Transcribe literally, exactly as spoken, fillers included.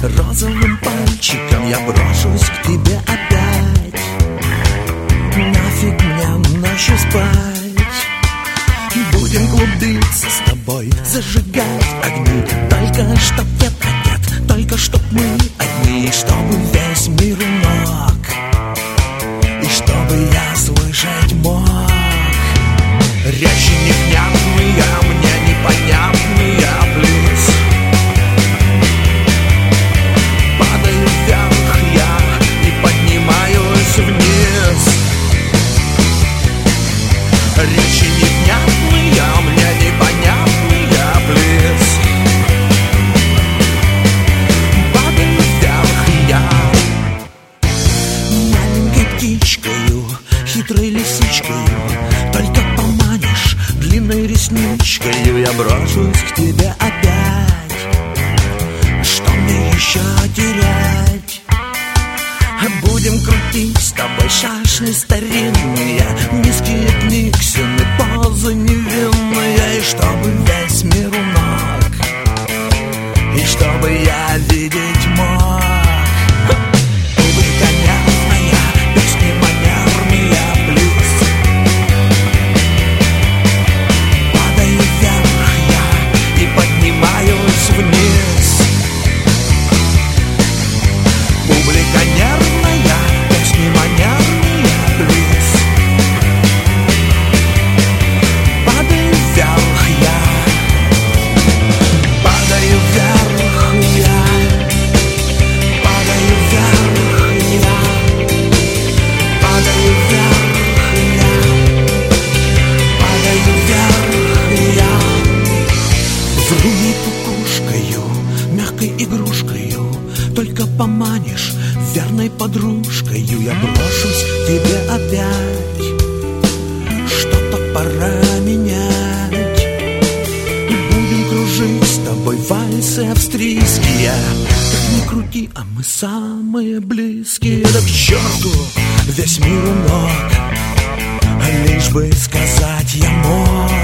розовым пальчиком я брошусь к тебе опять. Нафиг мне ночью спать. Будем клубиться с тобой, зажигать огни. Только чтоб тет-а-тет, только чтоб мы одни. Чтобы весь мир у ног, и чтобы я слышать мог. Речи невнятные, мне непонятные, плиз. Падаю вверх я и поднимаюсь вниз. Речи невнятные, мне непонятные, плиз. Падаю вверх я. Маленькой птичкою, хитрой лисичкою, только поманишь длинной ресничкою, я брошусь к тебе опять. Что мне еще терять? Будем крутить с тобой шашни старинные, низкие книгсины, позы невинные. И чтобы весь мир у ног, и чтобы я видеть мог. Публика нервная, песни манерные, плиз. Падаю вверх я и поднимаюсь вниз. Публика нервная, песни манерные, плиз. Падаю вверх я, падаю вверх я, падаю вверх я, падаю вверх я, падаю вверх я. Вруни кукушкою, мягкой игрушкою, только поманишь верной подружкою, я брошусь к тебе опять. Что-то пора менять, и будем кружить с тобой вальсы австрийские. Как ни крути, а мы самые близкие. Да к черту весь мир у ног, лишь бы сказать я мог.